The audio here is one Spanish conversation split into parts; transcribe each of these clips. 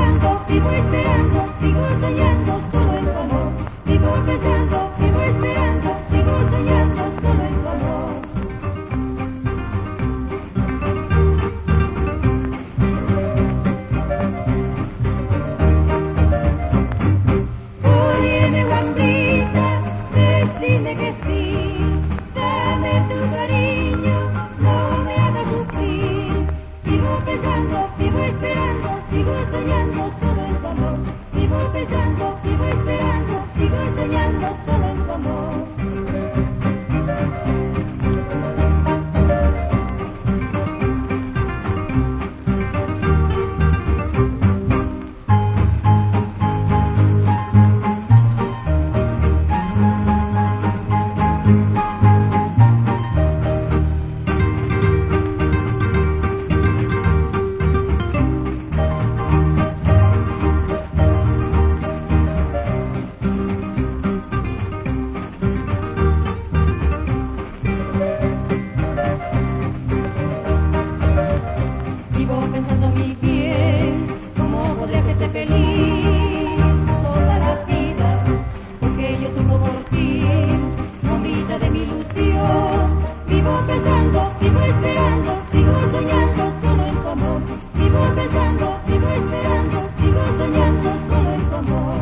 pensando, vivo esperando, sigo soñando solo en tu amor. Vivo pensando, vivo esperando, sigo soñando solo en tu amor. Óyeme, guambita, decime que sí, dame tu cariño, no me hagas sufrir. Vivo pensando, vivo esperando, sigo soñando solo en tu amor. Vivo pensando, vivo esperando, sigo soñando solo en tu amor. Vivo pensando mi bien, cómo podría hacerte feliz toda la vida, porque yo sufro por ti, bombita de mi ilusión. Vivo pensando, vivo esperando, sigo soñando solo en tu amor. Vivo pensando, vivo esperando, sigo soñando solo en tu amor.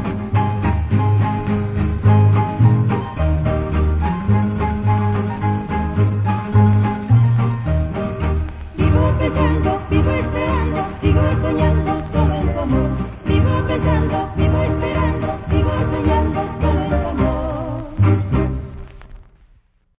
Vivo pensando, vivo esperando, sigo soñando solo en tu amor. Vivo pensando, vivo